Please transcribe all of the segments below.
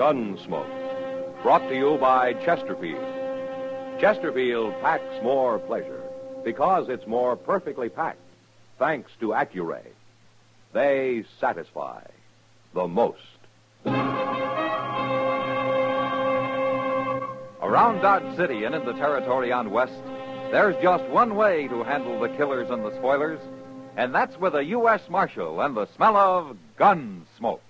Gunsmoke. Brought to you by Chesterfield. Chesterfield packs more pleasure because it's more perfectly packed, thanks to Accuray. They satisfy the most. Around Dodge City and in the territory on West, there's just one way to handle the killers and the spoilers, and that's with a U.S. Marshal and the smell of gun smoke.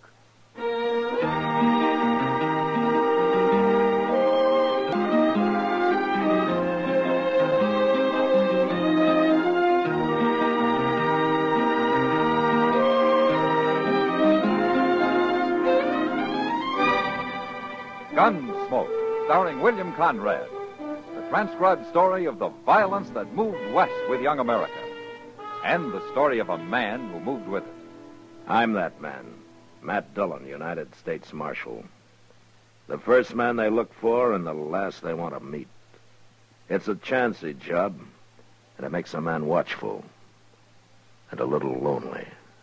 Gunsmoke, starring William Conrad. The transcribed story of the violence that moved west with young America. And the story of a man who moved with it. I'm that man, Matt Dillon, United States Marshal. The first man they look for and the last they want to meet. It's a chancy job, and it makes a man watchful and a little lonely.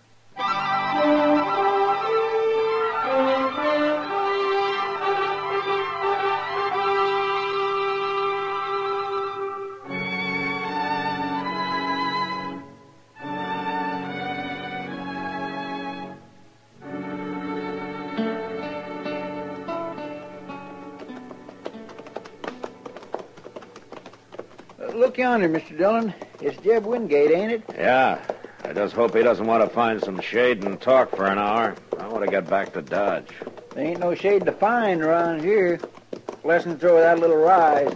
Look yonder, Mr. Dillon. It's Jeb Wingate, ain't it? Yeah. I just hope he doesn't want to find some shade and talk for an hour. I want to get back to Dodge. There ain't no shade to find around here. Lessons throw that little rise.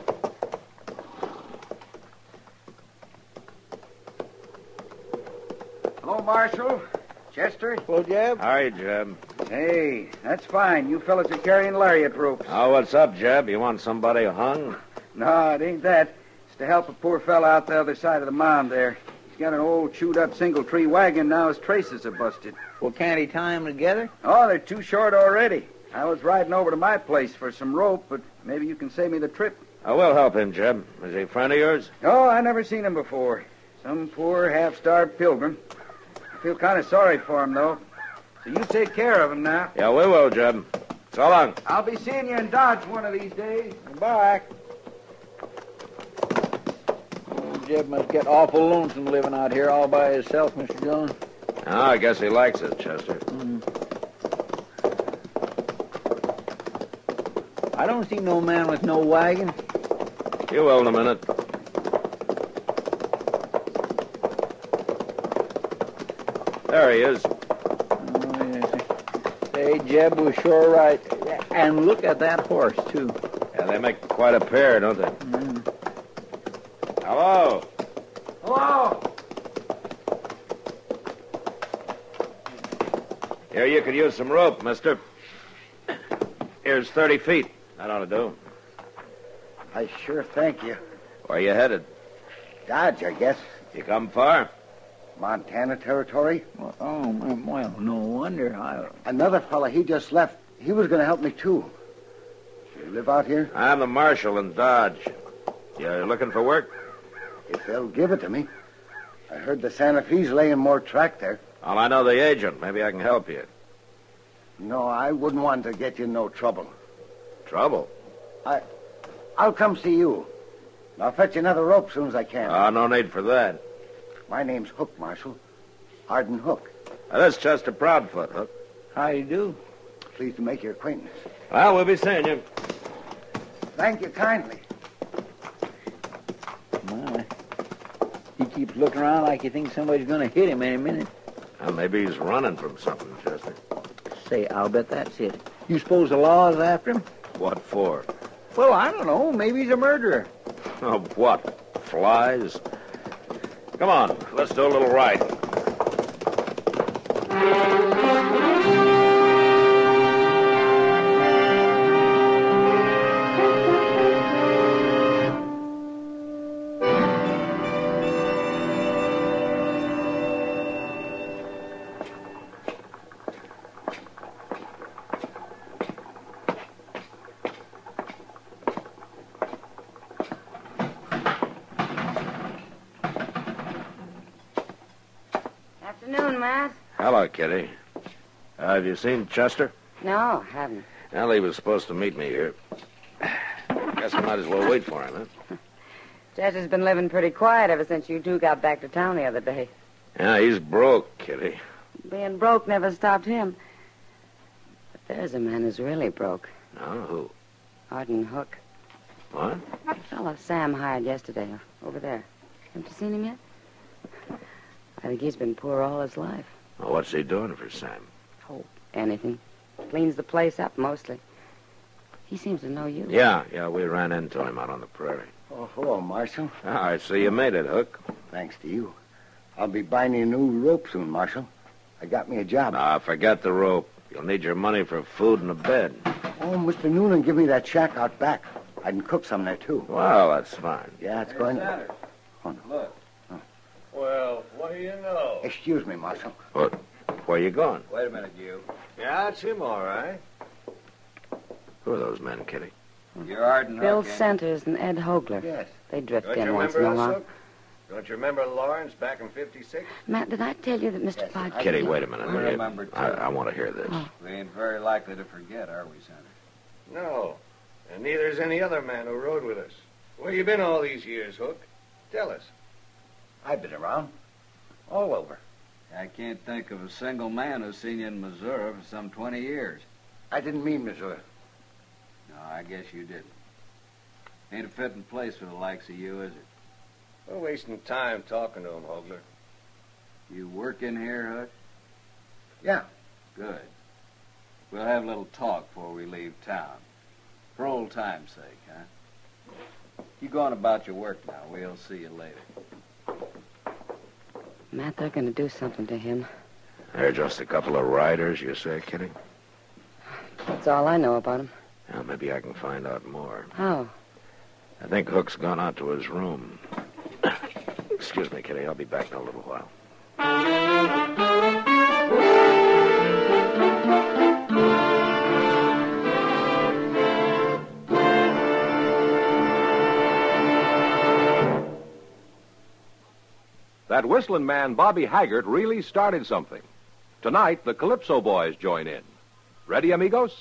Hello, Marshal. Chester? Hello, Jeb. Hi, Jeb. Hey, that's fine. You fellas are carrying lariat ropes. Oh, what's up, Jeb? You want somebody hung? No, it ain't that. It's to help a poor fella out the other side of the mound there. He's got an old chewed-up single-tree wagon. Now his traces are busted. Well, can't he tie them together? Oh, they're too short already. I was riding over to my place for some rope, but maybe you can save me the trip. I will help him, Jeb. Is he a friend of yours? Oh, I never seen him before. Some poor half-starved pilgrim. I feel kind of sorry for him, though. So you take care of him now. Yeah, we will, Jeb. So long. I'll be seeing you in Dodge one of these days. Goodbye. Oh, Jeb must get awful lonesome living out here all by himself, Mr. Dillon. Oh, I guess he likes it, Chester. I don't see no man with no wagon. You will in a minute. There he is. Oh, yes. Hey, Jeb was sure right. And look at that horse, too. Yeah, they make quite a pair, don't they? Hello. Hello. Here, you could use some rope, mister. Here's 30 feet. That ought to do. I sure thank you. Where you headed? Dodge, I guess. You come far? Montana territory. Well, no wonder. Another fella, he just left. He was going to help me, too. You live out here? I'm the marshal in Dodge. You looking for work? If they'll give it to me. I heard the Santa Fe's laying more track there. Well, I know the agent. Maybe I can help you. No, I wouldn't want to get you in no trouble. Trouble? I'll come see you. I'll fetch you another rope as soon as I can. No need for that. My name's Hook, Marshal. Arden Hook. That's Chester Proudfoot, Hook. How do you do? Pleased to make your acquaintance. Well, we'll be seeing you. Thank you kindly. My. He keeps looking around like he thinks somebody's going to hit him any minute. Well, maybe he's running from something, Chester. Say, I'll bet that's it. You suppose the law is after him? What for? Well, I don't know. Maybe he's a murderer. Oh, what? Flies? Come on, let's do a little riding. Afternoon, Matt. Hello, Kitty. Have you seen Chester? No, haven't. Well, he was supposed to meet me here. Guess I might as well wait for him, huh? Chester's been living pretty quiet ever since you two got back to town the other day. Yeah, he's broke, Kitty. Being broke never stopped him. But there's a man who's really broke. No, who? Arden Hook. What? The fellow Sam hired yesterday, over there. Haven't you seen him yet? I think he's been poor all his life. Well, what's he doing for Sam? Oh, anything. Cleans the place up, mostly. He seems to know you. Yeah, we ran into him out on the prairie. Oh, hello, Marshal. I see you made it, Hook. Thanks to you. I'll be buying you a new rope soon, Marshal. I got me a job. Forget the rope. You'll need your money for food and a bed. Oh, Mr. Noonan give me that shack out back. I can cook some there, too. Well, that's fine. Yeah, it's going to... Sanders. Oh, no. Look. Oh. Well, what do you know? Excuse me, Marshal. What? Where you going? Wait a minute, you. Yeah, it's him, all right. Who are those men, Kitty? You're Arden Hook, Bill ain't you? Centers and Ed Hogler. Yes. They drift Don't you in once in remember a us, while. Hook? Don't you remember Lawrence back in 56? Matt, did I tell you that Mr. Yes, Podge... Kitty, wait a minute. We remember, too. I want to hear this. Oh. We ain't very likely to forget, are we, Sanders? No. And neither is any other man who rode with us. Where you been all these years, Hook? Tell us. I've been around. All over. I can't think of a single man who's seen you in Missouri for some 20 years. I didn't mean Missouri. No, I guess you didn't. Ain't a fitting place for the likes of you, is it? We're wasting time talking to him, Hogler. You work in here, Hook? Yeah. Good. We'll have a little talk before we leave town. For old time's sake, huh? You go on about your work now. We'll see you later. Matt, they're going to do something to him. They're just a couple of riders, you say, Kitty? That's all I know about him. Well, maybe I can find out more. How? I think Hook's gone out to his room. Excuse me, Kitty. I'll be back in a little while. That whistling man, Bobby Haggart, really started something. Tonight, the Calypso Boys join in. Ready, amigos?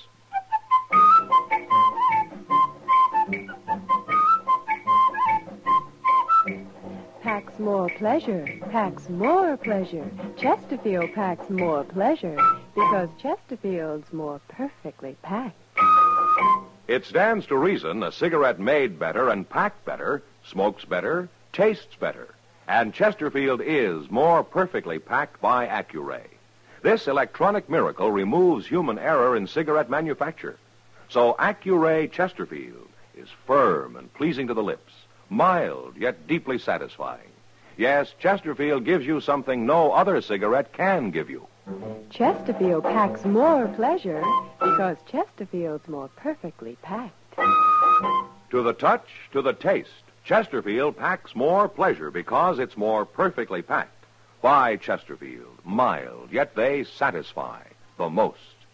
Packs more pleasure, packs more pleasure. Chesterfield packs more pleasure because Chesterfield's more perfectly packed. It stands to reason a cigarette made better and packed better, smokes better, tastes better. And Chesterfield is more perfectly packed by Accuray. This electronic miracle removes human error in cigarette manufacture. So Accuray Chesterfield is firm and pleasing to the lips, mild yet deeply satisfying. Yes, Chesterfield gives you something no other cigarette can give you. Chesterfield packs more pleasure because Chesterfield's more perfectly packed. To the touch, to the taste, Chesterfield packs more pleasure because it's more perfectly packed. By Chesterfield, mild, yet they satisfy the most.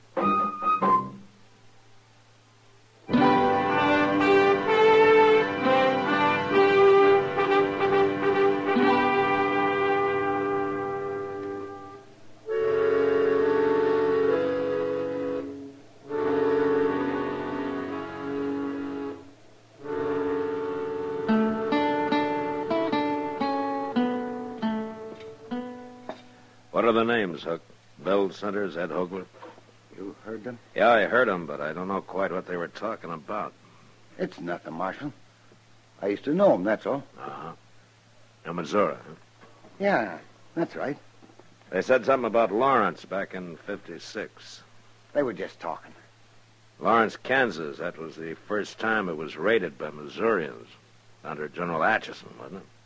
What are the names, Hook? Bill Centers, Ed Hogler? You heard them? Yeah, I heard them, but I don't know quite what they were talking about. It's nothing, Marshal. I used to know them, that's all. Uh-huh. In Missouri, huh? Yeah, that's right. They said something about Lawrence back in 56. They were just talking. Lawrence, Kansas, that was the first time it was raided by Missourians. Under General Atchison, wasn't it?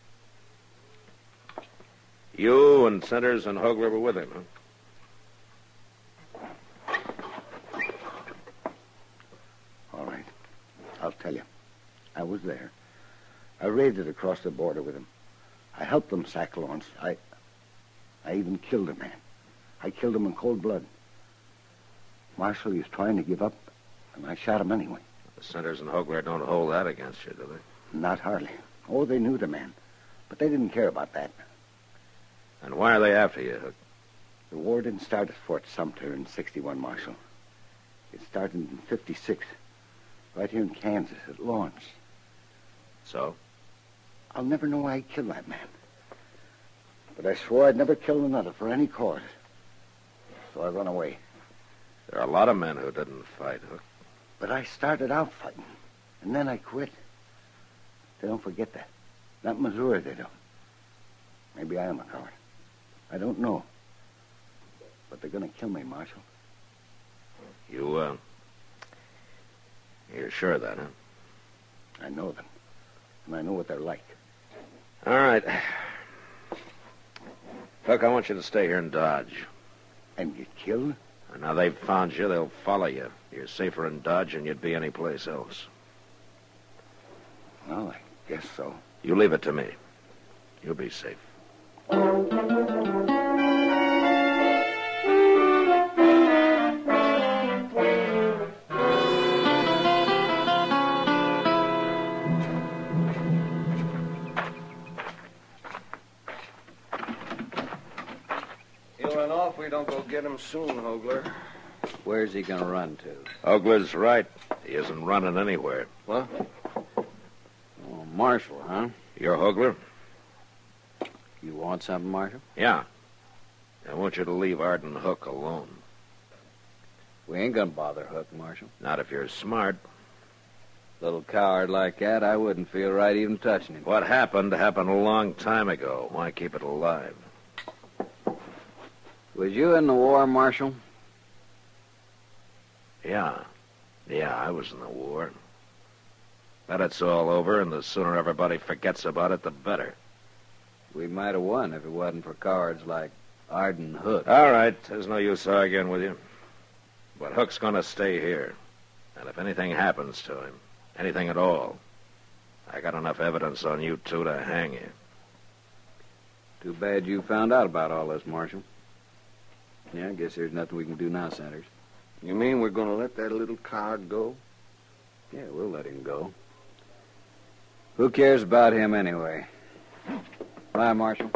You and Centers and Hogler were with him, huh? All right. I'll tell you. I was there. I raided across the border with him. I helped them sack Lawrence. I even killed a man. I killed him in cold blood. Marshal, he was trying to give up, and I shot him anyway. The Centers and Hogler don't hold that against you, do they? Not hardly. Oh, they knew the man. But they didn't care about that. And why are they after you, Hook? The war didn't start at Fort Sumter in 61, Marshal. It started in 56, right here in Kansas at Lawrence. So? I'll never know why I killed that man. But I swore I'd never kill another for any cause. So I run away. There are a lot of men who didn't fight, Hook. But I started out fighting, and then I quit. They don't forget that. Not in Missouri, they don't. Maybe I am a coward. I don't know. But they're going to kill me, Marshal. You're sure of that, huh? I know them. And I know what they're like. All right. Hook, I want you to stay here in Dodge. And get killed? And now they've found you, they'll follow you. You're safer in Dodge than you'd be anyplace else. Well, I guess so. You leave it to me. You'll be safe. He'll run off if we don't go get him soon, Hogler. Where's he going to run to? Hogler's right. He isn't running anywhere. What? Oh, Marshal, huh? You're Hogler? You want something, Marshal? Yeah. I want you to leave Arden Hook alone. We ain't going to bother Hook, Marshal. Not if you're smart. Little coward like that, I wouldn't feel right even touching him. What happened a long time ago. Why keep it alive? Was you in the war, Marshal? Yeah, I was in the war. But it's all over, and the sooner everybody forgets about it, the better. We might have won if it wasn't for cowards like Arden Hook. All right, there's no use arguing with you. But Hook's going to stay here. And if anything happens to him, anything at all, I got enough evidence on you two to hang you. Too bad you found out about all this, Marshal. Yeah, I guess there's nothing we can do now, Sanders. You mean we're going to let that little coward go? Yeah, we'll let him go. Who cares about him anyway? Bye, Marshal.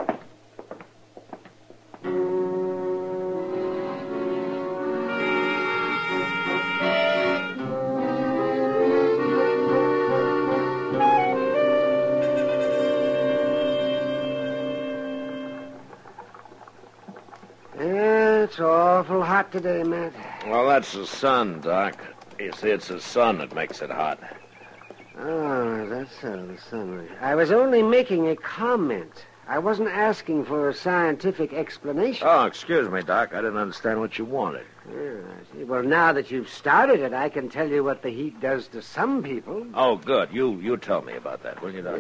It's awful hot today, Matt. Well, that's the sun, Doc. You see, it's the sun that makes it hot. Oh, that's the sun. I was only making a comment. I wasn't asking for a scientific explanation. Oh, excuse me, Doc. I didn't understand what you wanted. Yeah, I see. Well, now that you've started it, I can tell you what the heat does to some people. Oh, good. You tell me about that, will you, Doc?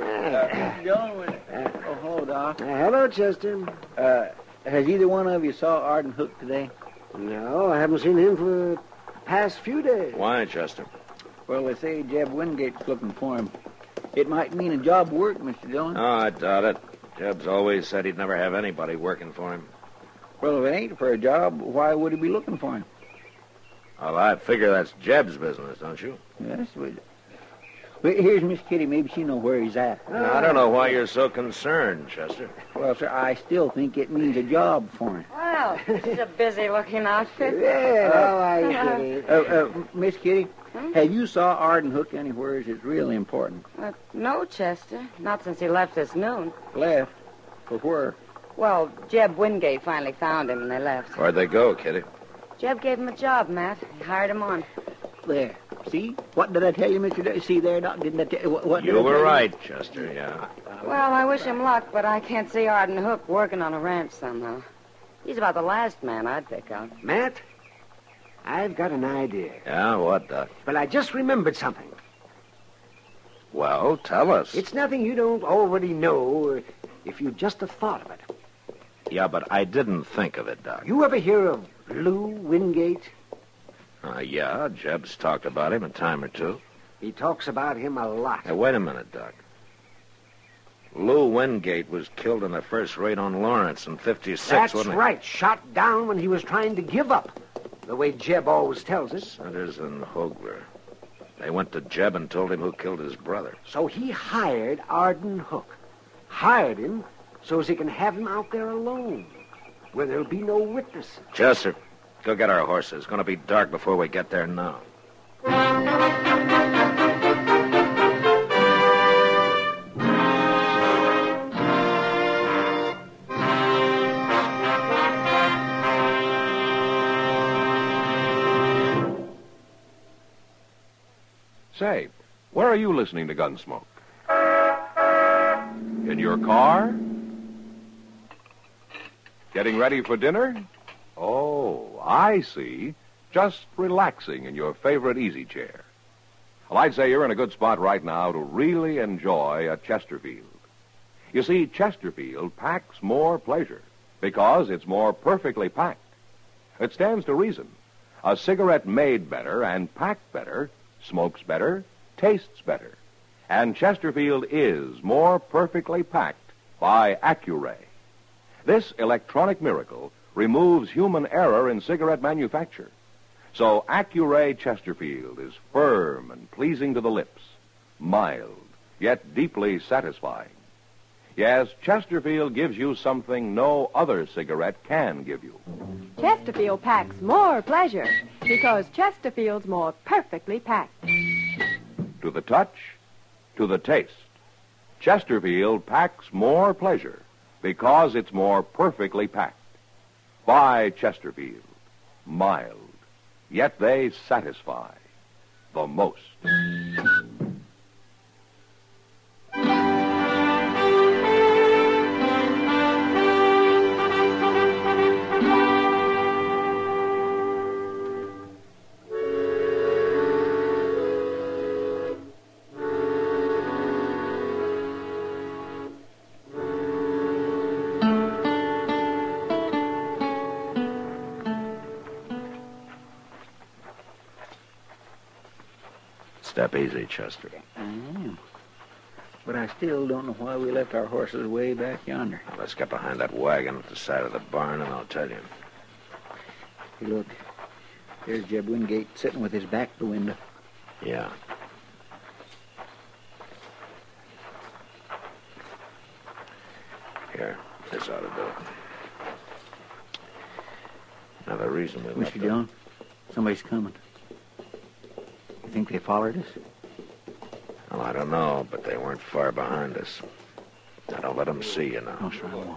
Hello, Doc. Hello, Chester. Has either one of you saw Arden Hook today? No, I haven't seen him for the past few days. Why, Chester? Well, they say Jeb Wingate's looking for him. It might mean a job work, Mr. Dillon. Oh, I doubt it. Jeb's always said he'd never have anybody working for him. Well, if it ain't for a job, why would he be looking for him? Well, I figure that's Jeb's business, don't you? Yes, but here's Miss Kitty. Maybe she know where he's at. I don't know why you're so concerned, Chester. Well, sir, I still think it means a job for him. Well, this is a busy-looking outfit. Yeah, how are you, Kitty? Miss Kitty, have you saw Arden Hook anywhere? It's really important. No, Chester. Not since he left this noon. Left? For where? Well, Jeb Wingate finally found him, and they left. Where'd they go, Kitty? Jeb gave him a job, Matt. He hired him on. There. See? What did I tell you, Mr. See there, Doc? Didn't I tell you? What You were right, Chester, yeah. Well, I wish him luck, but I can't see Arden Hook working on a ranch somehow. He's about the last man I'd pick out. Matt, I've got an idea. Yeah, what, Doc? Well, I just remembered something. Well, tell us. It's nothing you don't already know if you just have thought of it. Yeah, but I didn't think of it, Doc. You ever hear of Lou Wingate? Yeah, Jeb's talked about him a time or two. He talks about him a lot. Hey, wait a minute, Doc. Lou Wingate was killed in the first raid on Lawrence in 56, That's wasn't he? right. Shot down when he was trying to give up. The way Jeb always tells us. Sanders and Hogler. They went to Jeb and told him who killed his brother. So he hired Arden Hook. Hired him so as he can have him out there alone, where there'll be no witnesses. Chester, Go get our horses. It's going to be dark before we get there now. Say, where are you listening to Gunsmoke? In your car? Getting ready for dinner? Oh, I see. Just relaxing in your favorite easy chair. Well, I'd say you're in a good spot right now to really enjoy a Chesterfield. You see, Chesterfield packs more pleasure because it's more perfectly packed. It stands to reason. A cigarette made better and packed better smokes better, tastes better. And Chesterfield is more perfectly packed by Accuray. This electronic miracle removes human error in cigarette manufacture. So Accuray Chesterfield is firm and pleasing to the lips, mild, yet deeply satisfying. Yes, Chesterfield gives you something no other cigarette can give you. Chesterfield packs more pleasure because Chesterfield's more perfectly packed. To the touch, to the taste, Chesterfield packs more pleasure because it's more perfectly packed. Buy Chesterfield, mild, yet they satisfy the most. Step easy, Chester. I am. But I still don't know why we left our horses way back yonder. Let's get behind that wagon at the side of the barn, and I'll tell you. Hey, look. There's Jeb Wingate sitting with his back to the window. Yeah. Here, this ought to do it. Now, the reason we left Mr. John, somebody's coming. You think they followed us? Well, I don't know, but they weren't far behind us. Now, don't let them see you now. No, sir, I won't.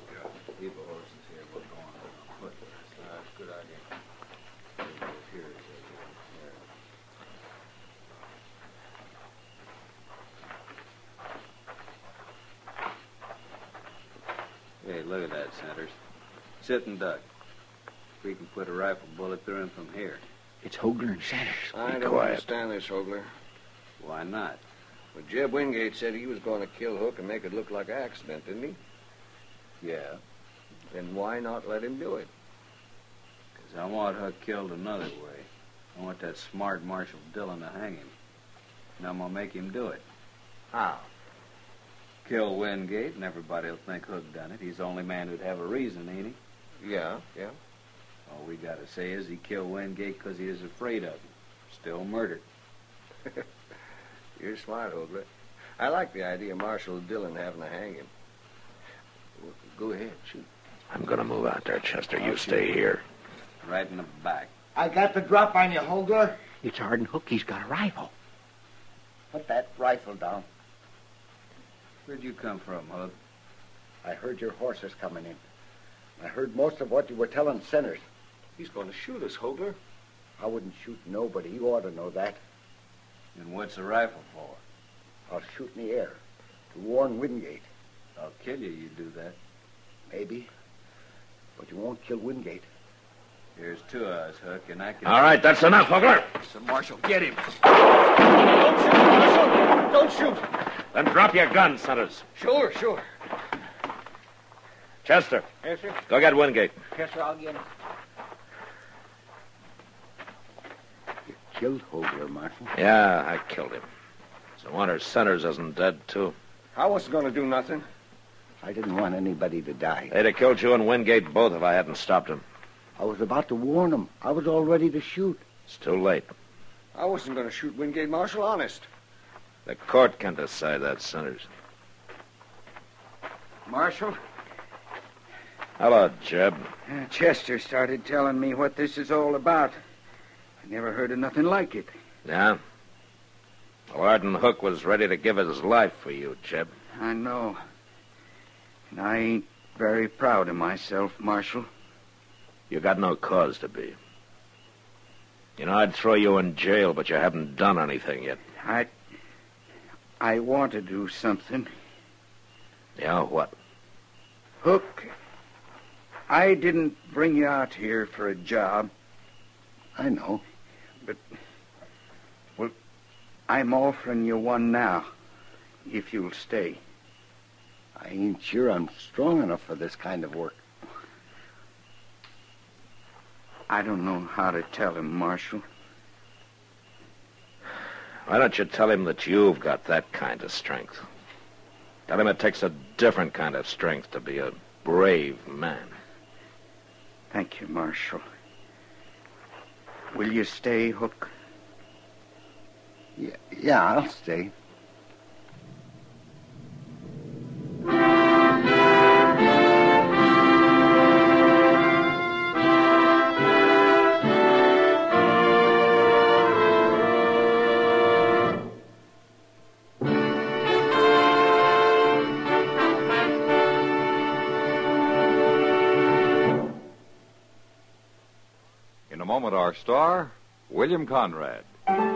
Hey, look at that, Centers. Sit and duck. We can put a rifle bullet through him from here. It's Hogler and Sanders. I don't understand this, Hogler. Why not? Well, Jeb Wingate said he was going to kill Hook and make it look like an accident, didn't he? Yeah. Then why not let him do it? 'Cause I want Hook killed another way. I want that smart Marshal Dillon to hang him. And I'm going to make him do it. How? Kill Wingate, and everybody'll think Hook done it. He's the only man who'd have a reason, ain't he? Yeah. All we got to say is he killed Wingate because he is afraid of him. Still murdered. You're smart, Hogler. I like the idea of Marshal Dillon having to hang him. Well, go ahead, shoot. I'm going to move out there, Chester. You stay here. Right in the back. I got the drop on you, Hogler. It's Arden Hook. He's got a rifle. Put that rifle down. Where'd you come from, Hook? I heard your horses coming in. I heard most of what you were telling Centers. He's going to shoot us, Hogler. I wouldn't shoot nobody. You ought to know that. And what's the rifle for? I'll shoot in the air to warn Wingate. I'll kill you, you do that. Maybe. But you won't kill Wingate. There's two of us, Hook, and I can... All right, that's enough, Hogler. So, Marshal, get him. Don't shoot, Marshal! Don't shoot! Then drop your gun, Centers. Sure. Chester. Yes, sir. Go get Wingate. Yes, sir, I'll get him. You killed Hogler, Marshal. Yeah, I killed him. It's a wonder Centers isn't dead, too. I wasn't going to do nothing. I didn't want anybody to die. They'd have killed you and Wingate both if I hadn't stopped him. I was about to warn them. I was all ready to shoot. It's too late. I wasn't going to shoot Wingate, Marshal, honest. The court can decide that, Centers. Marshal, Hello, Jeb. Chester started telling me what this is all about. I never heard of nothing like it. Yeah? Well, Arden Hook was ready to give his life for you, Jeb. I know. And I ain't very proud of myself, Marshal. You got no cause to be. You know, I'd throw you in jail, but you haven't done anything yet. I want to do something. Yeah, what? Hook, I didn't bring you out here for a job. I know. But, well, I'm offering you one now, if you'll stay. I ain't sure I'm strong enough for this kind of work. I don't know how to tell him, Marshal. Why don't you tell him that you've got that kind of strength? Tell him it takes a different kind of strength to be a brave man. Thank you, Marshal. Will you stay, Hook? Yeah, I'll stay. In a moment, our star, William Conrad.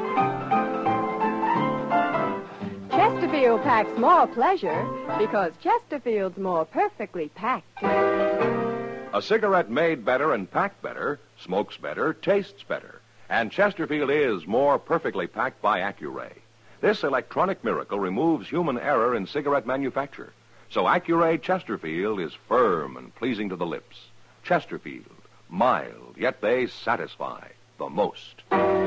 Chesterfield packs more pleasure because Chesterfield's more perfectly packed. A cigarette made better and packed better, smokes better, tastes better. And Chesterfield is more perfectly packed by Accuray. This electronic miracle removes human error in cigarette manufacture. So Accuray Chesterfield is firm and pleasing to the lips. Chesterfield, mild, yet they satisfy the most.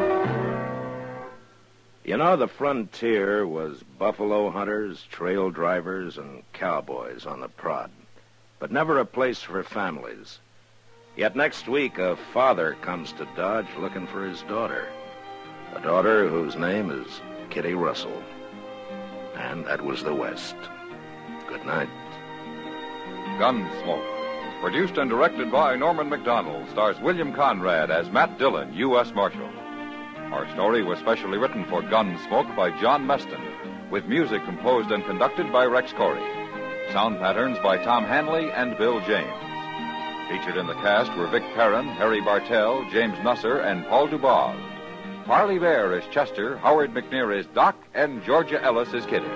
You know, the frontier was buffalo hunters, trail drivers, and cowboys on the prod, but never a place for families. Yet next week, a father comes to Dodge looking for his daughter, a daughter whose name is Kitty Russell. And that was the West. Good night. Gunsmoke, produced and directed by Norman MacDonald, stars William Conrad as Matt Dillon, U.S. Marshal. Our story was specially written for Gunsmoke by John Meston, with music composed and conducted by Rex Corey. Sound patterns by Tom Hanley and Bill James. Featured in the cast were Vic Perrin, Harry Bartell, James Nusser, and Paul Dubov. Parley Bear is Chester, Howard McNear is Doc, and Georgia Ellis is Kitty.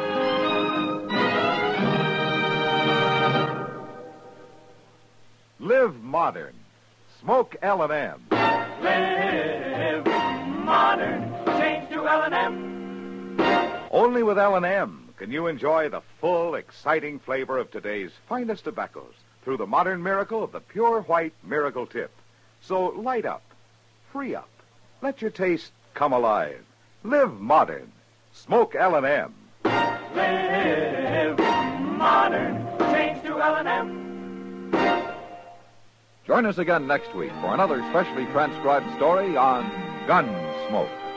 Live modern. Smoke L&M. Live modern. Change to L&M. Only with L&M can you enjoy the full, exciting flavor of today's finest tobaccos through the modern miracle of the pure white Miracle Tip. So light up. Free up. Let your taste come alive. Live modern. Smoke L&M. Live modern. Change to L&M. Join us again next week for another specially transcribed story on Gunsmoke.